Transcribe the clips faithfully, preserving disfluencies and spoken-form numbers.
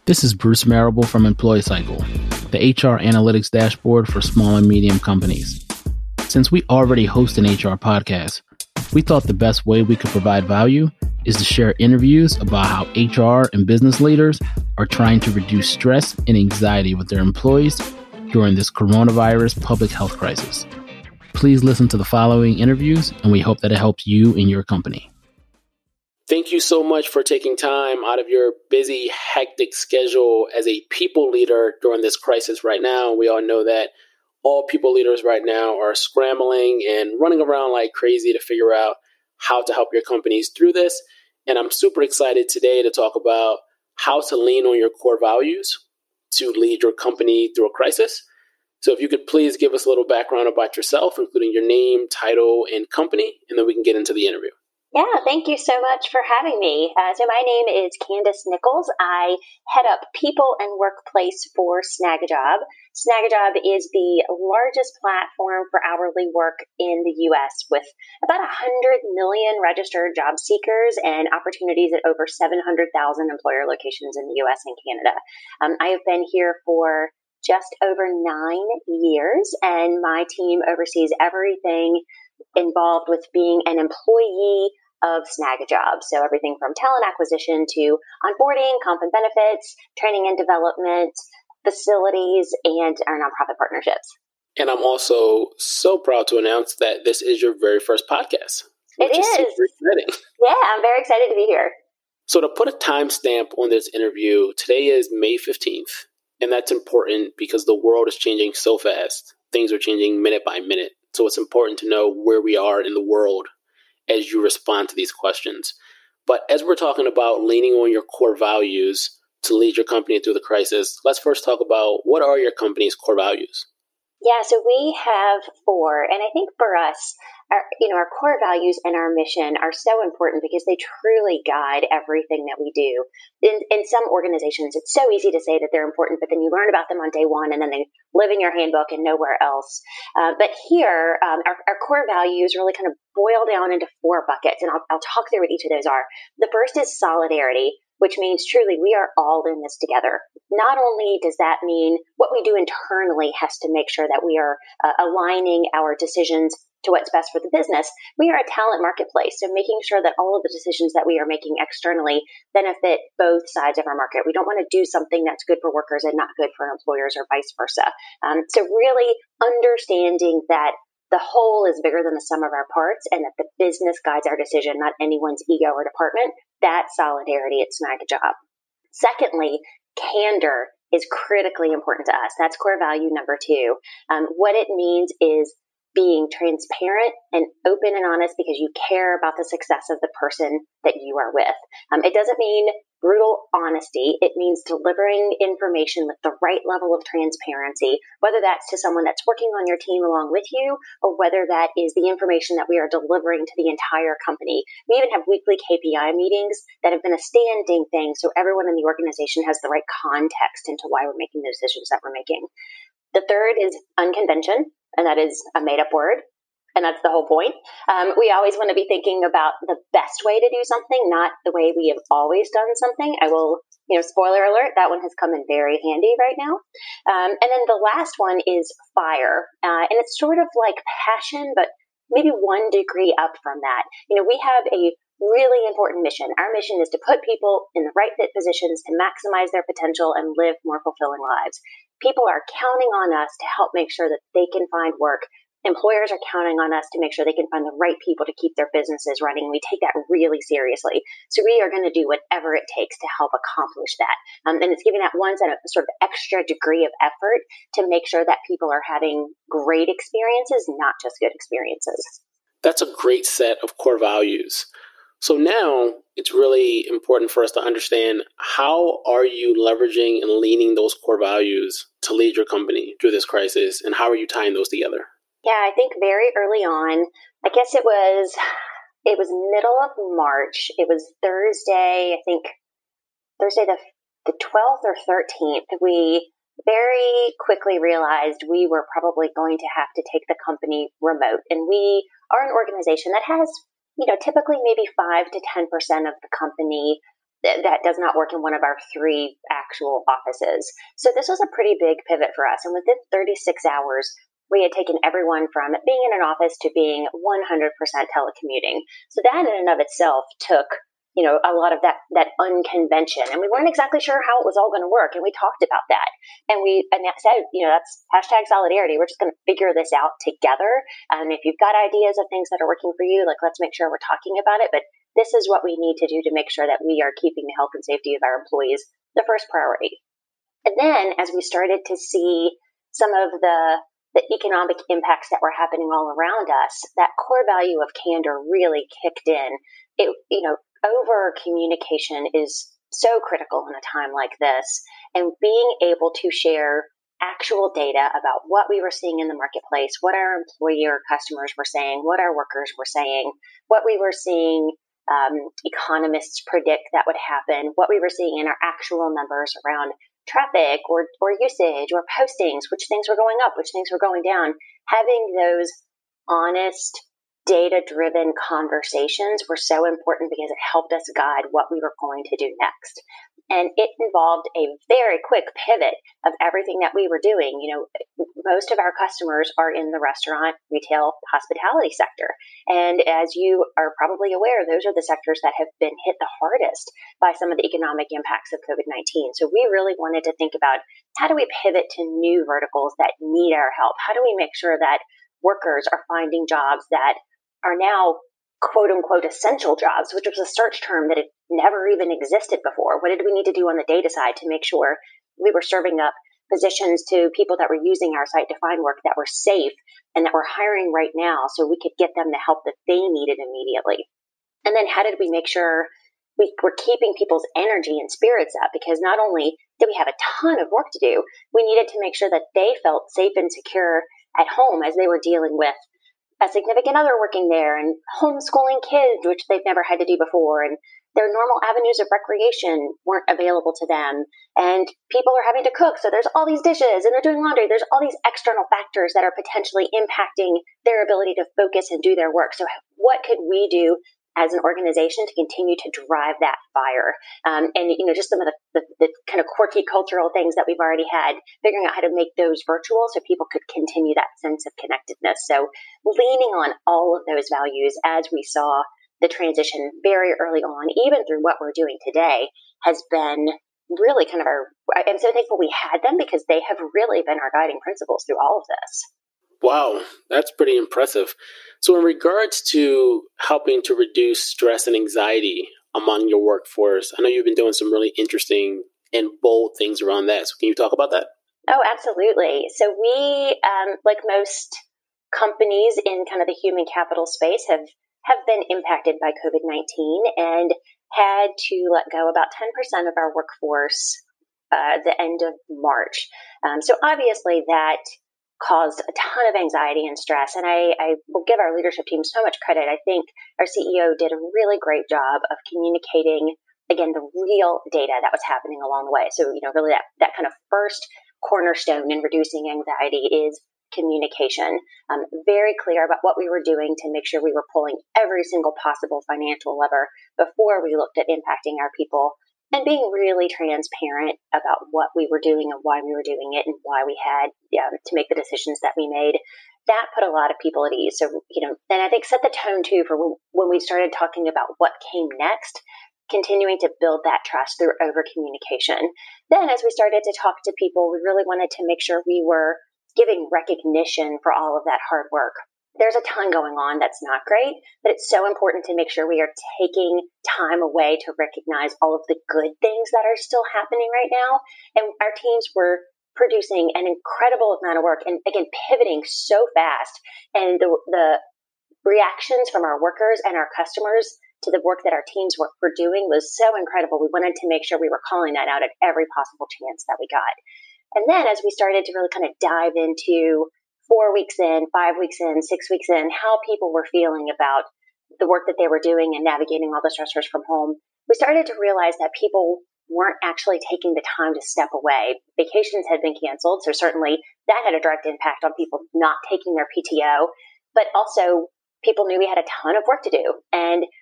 This is Bruce Marable from Employee Cycle, the H R analytics dashboard for small and medium companies. Since we already host an H R podcast, we thought the best way we could provide value is to share interviews about how H R and business leaders are trying to reduce stress and anxiety with their employees during this coronavirus public health crisis. Please listen to the following interviews, and we hope that it helps you and your company. Thank you so much for taking time out of your busy, hectic schedule as a people leader during this crisis right now. We all know that all people leaders right now are scrambling and running around like crazy to figure out how to help your companies through this. And I'm super excited today to talk about how to lean on your core values to lead your company through a crisis. So if you could please give us a little background about yourself, including your name, title, and company, and then we can get into the interview. Yeah, thank you so much for having me. Uh, so my name is Candace Nichols. I head up people and workplace for Snagajob. Snagajob is the largest platform for hourly work in the U S with about one hundred million registered job seekers and opportunities at over seven hundred thousand employer locations in the U S and Canada. Um, I have been here for just over nine years, and my team oversees everything involved with being an employee of Snagajob. So everything from talent acquisition to onboarding, comp and benefits, training and development, facilities, and our nonprofit partnerships. And I'm also so proud to announce that this is your very first podcast. It is. is super exciting. Yeah, I'm very excited to be here. So to put a timestamp on this interview, today is May fifteenth. And that's important because the world is changing so fast. Things are changing minute by minute. So it's important to know where we are in the world as you respond to these questions. But as we're talking about leaning on your core values to lead your company through the crisis, let's first talk about what are your company's core values? Yeah, so we have four, and I think for us, our, you know, our core values and our mission are so important because they truly guide everything that we do. In, in some organizations, it's so easy to say that they're important, but then you learn about them on day one, and then they live in your handbook and nowhere else. Uh, but here, um, our, our core values really kind of boil down into four buckets, and I'll, I'll talk through what each of those are. The first is solidarity, which means truly we are all in this together. Not only does that mean what we do internally has to make sure that we are uh, aligning our decisions to what's best for the business, we are a talent marketplace. So making sure that all of the decisions that we are making externally benefit both sides of our market. We don't want to do something that's good for workers and not good for employers or vice versa. Um, so really understanding that the whole is bigger than the sum of our parts and that the business guides our decision, not anyone's ego or department. That's solidarity at Snagajob. Secondly, candor is critically important to us. That's core value number two. Um, what it means is being transparent and open and honest because you care about the success of the person that you are with. Um, it doesn't mean brutal honesty. It means delivering information with the right level of transparency, whether that's to someone that's working on your team along with you, or whether that is the information that we are delivering to the entire company. We even have weekly K P I meetings that have been a standing thing, so everyone in the organization has the right context into why we're making the decisions that we're making. The third is unconvention, and that is a made-up word. And that's the whole point. Um, we always want to be thinking about the best way to do something, not the way we have always done something. I will, you know, spoiler alert, that one has come in very handy right now. Um, and then the last one is fire. Uh, and it's sort of like passion, but maybe one degree up from that. You know, we have a really important mission. Our mission is to put people in the right fit positions to maximize their potential and live more fulfilling lives. People are counting on us to help make sure that they can find work. Employers are counting on us to make sure they can find the right people to keep their businesses running. We take that really seriously. So we are going to do whatever it takes to help accomplish that. Um, and it's giving that one sort of, sort of extra degree of effort to make sure that people are having great experiences, not just good experiences. That's a great set of core values. So now it's really important for us to understand how are you leveraging and leaning those core values to lead your company through this crisis, and how are you tying those together? Yeah, I think very early on, I guess it was, it was middle of March. It was Thursday, I think Thursday the, the twelfth or thirteenth. We very quickly realized we were probably going to have to take the company remote. And we are an organization that has, you know, typically maybe five to ten percent of the company that, that does not work in one of our three actual offices. So this was a pretty big pivot for us. And within thirty-six hours, we had taken everyone from being in an office to being one hundred percent telecommuting. So that in and of itself took, you know, a lot of that, that unconvention. And we weren't exactly sure how it was all going to work. And we talked about that. And we and that said, you know, that's hashtag solidarity. We're just going to figure this out together. And if you've got ideas of things that are working for you, like, let's make sure we're talking about it. But this is what we need to do to make sure that we are keeping the health and safety of our employees the first priority. And then as we started to see some of the the economic impacts that were happening all around us, that core value of candor really kicked in. It, you know, over communication is so critical in a time like this, and being able to share actual data about what we were seeing in the marketplace, what our employee or customers were saying, what our workers were saying, what we were seeing um, economists predict that would happen, what we were seeing in our actual numbers around traffic or, or usage or postings, which things were going up, which things were going down. Having those honest, data-driven conversations were so important because it helped us guide what we were going to do next. And it involved a very quick pivot of everything that we were doing. You know, most of our customers are in the restaurant, retail, hospitality sector. And as you are probably aware, those are the sectors that have been hit the hardest by some of the economic impacts of COVID nineteen. So we really wanted to think about, how do we pivot to new verticals that need our help? How do we make sure that workers are finding jobs that are now quote unquote essential jobs, which was a search term that had never even existed before? What did we need to do on the data side to make sure we were serving up positions to people that were using our site to find work that were safe and that were hiring right now, so we could get them the help that they needed immediately? And then how did we make sure we were keeping people's energy and spirits up? Because not only did we have a ton of work to do, we needed to make sure that they felt safe and secure at home as they were dealing with a significant other working there and homeschooling kids, which they've never had to do before, and their normal avenues of recreation weren't available to them. And people are having to cook, so there's all these dishes, and they're doing laundry. There's all these external factors that are potentially impacting their ability to focus and do their work. So what could we do as an organization to continue to drive that fire? Um, and, you know, just some of the, the, the kind of quirky cultural things that we've already had, figuring out how to make those virtual so people could continue that sense of connectedness. So leaning on all of those values as we saw the transition very early on, even through what we're doing today, has been really kind of our, I'm so thankful we had them because they have really been our guiding principles through all of this. Wow, that's pretty impressive. So in regards to helping to reduce stress and anxiety among your workforce, I know you've been doing some really interesting and bold things around that. So can you talk about that? Oh, absolutely. So we, um, like most companies in kind of the human capital space, have, have been impacted by COVID nineteen and had to let go about ten percent of our workforce uh, at the end of March. Um, so obviously that caused a ton of anxiety and stress. And I, I will give our leadership team so much credit. I think our C E O did a really great job of communicating, again, the real data that was happening along the way. So, you know, really that, that kind of first cornerstone in reducing anxiety is communication. Um, very clear about what we were doing to make sure we were pulling every single possible financial lever before we looked at impacting our people, and being really transparent about what we were doing and why we were doing it and why we had um, to make the decisions that we made. That put a lot of people at ease. So, you know, and I think set the tone too for when, when we started talking about what came next, continuing to build that trust through over communication. Then as we started to talk to people, we really wanted to make sure we were giving recognition for all of that hard work. There's a ton going on that's not great, but it's so important to make sure we are taking time away to recognize all of the good things that are still happening right now. And our teams were producing an incredible amount of work and, again, pivoting so fast. And the, the reactions from our workers and our customers to the work that our teams were, were doing was so incredible. We wanted to make sure we were calling that out at every possible chance that we got. And then as we started to really kind of dive into four weeks in, five weeks in, six weeks in, how people were feeling about the work that they were doing and navigating all the stressors from home, we started to realize that people weren't actually taking the time to step away. Vacations had been canceled, so certainly that had a direct impact on people not taking their P T O, but also people knew we had a ton of work to do. And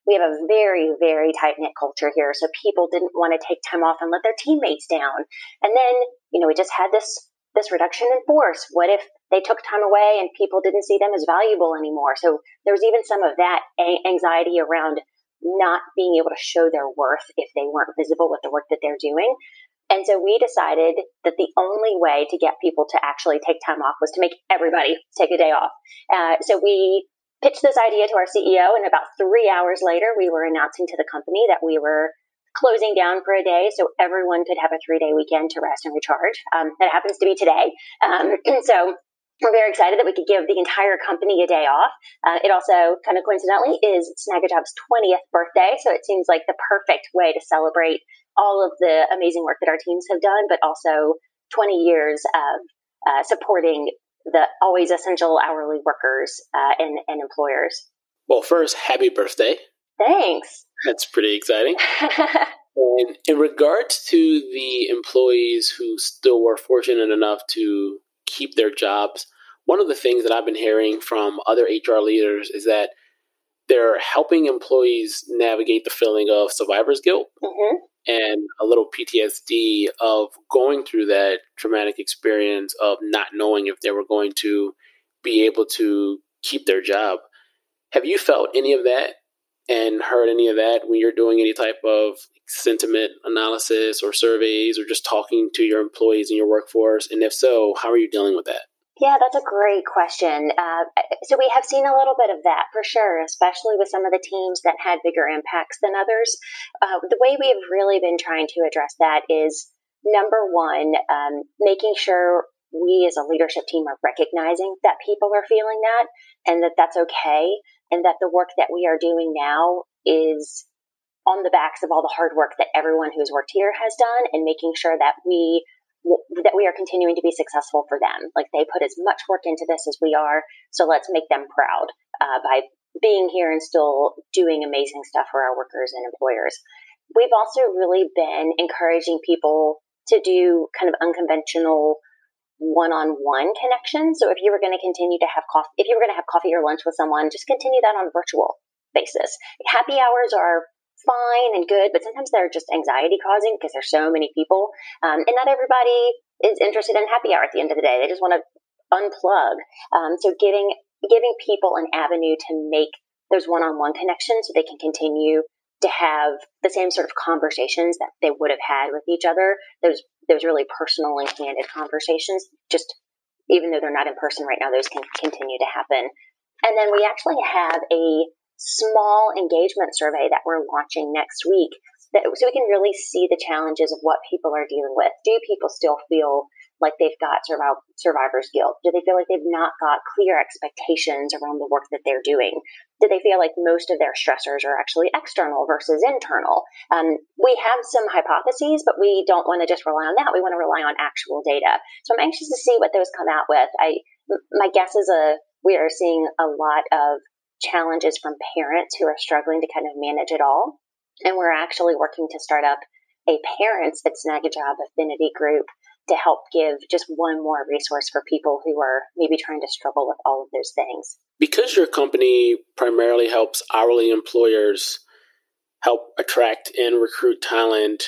we have a very, very tight-knit culture here. So people didn't want to take time off and let their teammates down. And then, you know, we just had this, this reduction in force. What if they took time away and people didn't see them as valuable anymore? So there was even some of that anxiety around not being able to show their worth if they weren't visible with the work that they're doing. And so we decided that the only way to get people to actually take time off was to make everybody take a day off. Uh, so we pitched this idea to our C E O, and about three hours later, we were announcing to the company that we were closing down for a day so everyone could have a three-day weekend to rest and recharge. Um, that happens to be today. Um, so we're very excited that we could give the entire company a day off. Uh, it also, kind of coincidentally, is Snagajob's twentieth birthday, so it seems like the perfect way to celebrate all of the amazing work that our teams have done, but also twenty years of uh, supporting the always essential hourly workers uh, and, and employers. Well, first, happy birthday. Thanks. That's pretty exciting. And in regards to the employees who still were fortunate enough to keep their jobs, one of the things that I've been hearing from other H R leaders is that they're helping employees navigate the feeling of survivor's guilt mm-hmm. and a little P T S D of going through that traumatic experience of not knowing if they were going to be able to keep their job. Have you felt any of that and heard any of that when you're doing any type of sentiment analysis or surveys or just talking to your employees in your workforce? And if so, how are you dealing with that? Yeah, that's a great question. Uh, so we have seen a little bit of that for sure, especially with some of the teams that had bigger impacts than others. Uh, the way we've really been trying to address that is, number one, um, making sure we as a leadership team are recognizing that people are feeling that and that that's okay, and that the work that we are doing now is on the backs of all the hard work that everyone who's worked here has done, and making sure that we that we are continuing to be successful for them. Like, they put as much work into this as we are, so let's make them proud uh, by being here and still doing amazing stuff for our workers and employers. We've also really been encouraging people to do kind of unconventional one-on-one connections. So if you were going to continue to have coffee, if you were going to have coffee or lunch with someone, just continue that on a virtual basis. Happy hours are fine and good, but sometimes they're just anxiety causing because there's so many people. Um, and not everybody is interested in happy hour at the end of the day. They just want to unplug. Um, so giving, giving people an avenue to make those one-on-one connections so they can continue to have the same sort of conversations that they would have had with each other. Those, those really personal and candid conversations, just even though they're not in person right now, those can continue to happen. And then we actually have a small engagement survey that we're launching next week, that, so we can really see the challenges of what people are dealing with. Do people still feel like they've got survival, survivor's guilt? Do they feel like they've not got clear expectations around the work that they're doing? Do they feel like most of their stressors are actually external versus internal? Um, we have some hypotheses, but we don't want to just rely on that. We want to rely on actual data. So I'm anxious to see what those come out with. I, my guess is a, we are seeing a lot of challenges from parents who are struggling to kind of manage it all. And we're actually working to start up a Parents at Snagajob affinity group to help give just one more resource for people who are maybe trying to struggle with all of those things. Because your company primarily helps hourly employers help attract and recruit talent,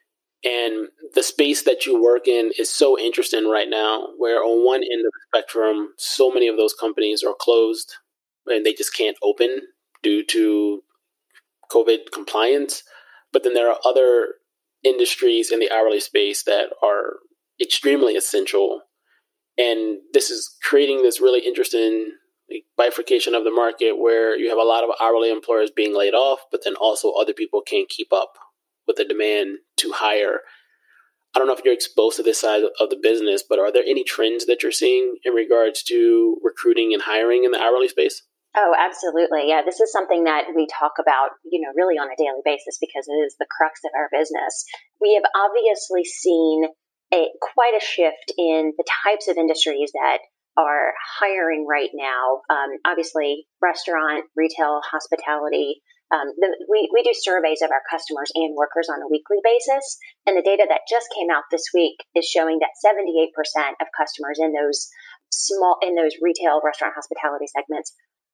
and the space that you work in is so interesting right now, where on one end of the spectrum, so many of those companies are closed and they just can't open due to COVID compliance. But then there are other industries in the hourly space that are extremely essential. And this is creating this really interesting bifurcation of the market where you have a lot of hourly employers being laid off, but then also other people can't keep up with the demand to hire. I don't know if you're exposed to this side of the business, but are there any trends that you're seeing in regards to recruiting and hiring in the hourly space? Oh, absolutely. Yeah, this is something that we talk about, you know, really on a daily basis because it is the crux of our business. We have obviously seen a quite a shift in the types of industries that are hiring right now. Um, obviously, restaurant, retail, hospitality. Um, the, we, we do surveys of our customers and workers on a weekly basis. And the data that just came out this week is showing that seventy-eight percent of customers in those small, in those retail, restaurant, hospitality segments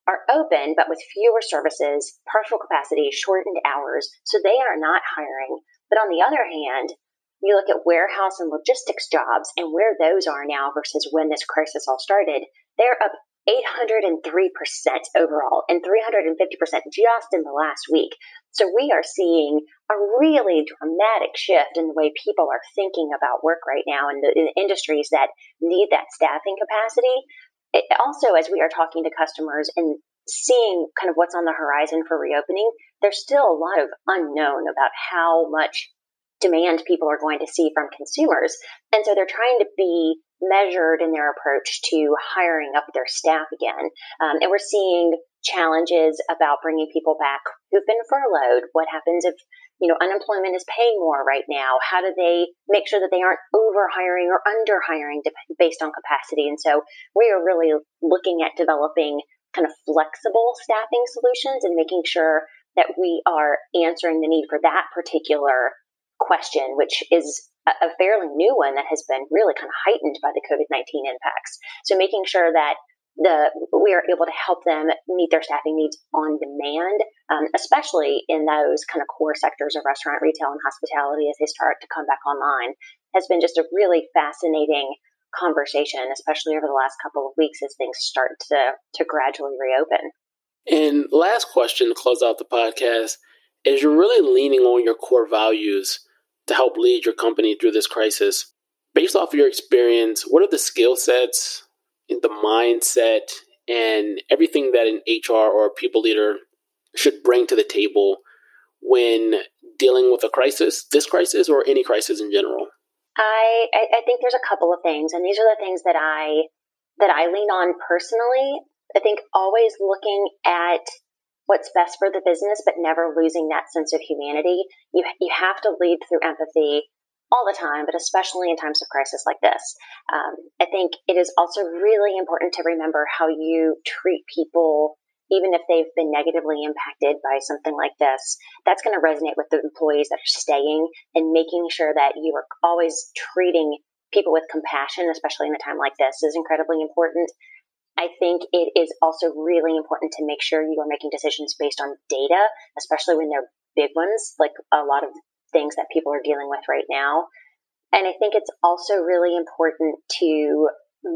are open, but with fewer services, partial capacity, shortened hours, so they are not hiring. But on the other hand, you look at warehouse and logistics jobs and where those are now versus when this crisis all started, they're up eight hundred three percent overall and three hundred fifty percent just in the last week. So we are seeing a really dramatic shift in the way people are thinking about work right now in the, in the industries that need that staffing capacity. It also, as we are talking to customers and seeing kind of what's on the horizon for reopening, there's still a lot of unknown about how much demand people are going to see from consumers. And so they're trying to be measured in their approach to hiring up their staff again. Um, and we're seeing challenges about bringing people back who've been furloughed. What happens if, you know, unemployment is paying more right now? How do they make sure that they aren't over hiring or under hiring based on capacity? And so we are really looking at developing kind of flexible staffing solutions and making sure that we are answering the need for that particular question, which is a fairly new one that has been really kind of heightened by the COVID nineteen impacts. So making sure that the we are able to help them meet their staffing needs on demand, um, especially in those kind of core sectors of restaurant, retail, and hospitality as they start to come back online, has been just a really fascinating conversation, especially over the last couple of weeks as things start to, to gradually reopen. And last question to close out the podcast is you're really leaning on your core values to help lead your company through this crisis. Based off of your experience, what are the skill sets, the mindset, and everything that an H R or a people leader should bring to the table when dealing with a crisis, this crisis, or any crisis in general? I, I think there's a couple of things, and these are the things that I that I lean on personally. I think always looking at what's best for the business, but never losing that sense of humanity. You you have to lead through empathy all the time, but especially in times of crisis like this. Um, I think it is also really important to remember how you treat people, even if they've been negatively impacted by something like this. That's going to resonate with the employees that are staying, and making sure that you are always treating people with compassion, especially in a time like this, is incredibly important. I think it is also really important to make sure you are making decisions based on data, especially when they're big ones, like a lot of things that people are dealing with right now. And I think it's also really important to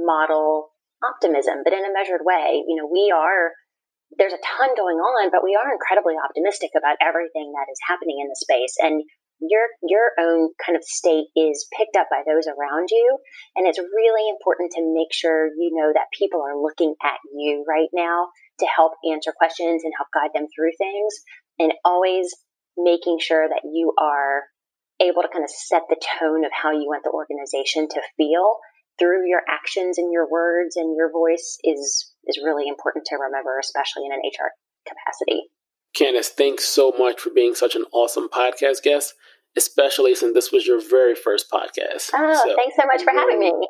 model optimism, but in a measured way. You know, we are, there's a ton going on, but we are incredibly optimistic about everything that is happening in the space. And your your own kind of state is picked up by those around you. And it's really important to make sure you know that people are looking at you right now to help answer questions and help guide them through things. And always making sure that you are able to kind of set the tone of how you want the organization to feel through your actions and your words and your voice is, is really important to remember, especially in an H R capacity. Candace, thanks so much for being such an awesome podcast guest, especially since this was your very first podcast. Oh, so, thanks so much for having me.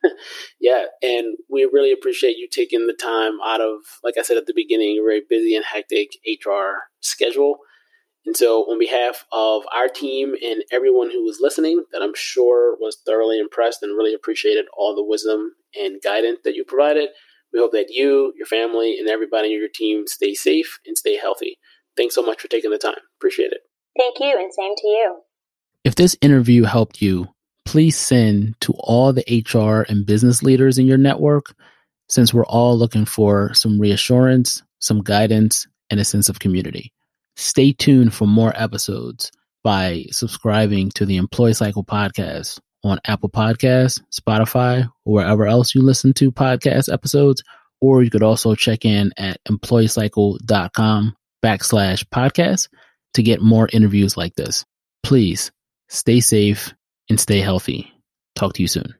Yeah, and we really appreciate you taking the time out of, like I said at the beginning, a very busy and hectic H R schedule. And so on behalf of our team and everyone who was listening, that I'm sure was thoroughly impressed and really appreciated all the wisdom and guidance that you provided, we hope that you, your family, and everybody in your team stay safe and stay healthy. Thanks so much for taking the time. Appreciate it. Thank you, and same to you. If this interview helped you, please send to all the H R and business leaders in your network, since we're all looking for some reassurance, some guidance, and a sense of community. Stay tuned for more episodes by subscribing to the Employee Cycle podcast on Apple Podcasts, Spotify, or wherever else you listen to podcast episodes. Or you could also check in at employeecycle.com backslash podcast to get more interviews like this. Please stay safe and stay healthy. Talk to you soon.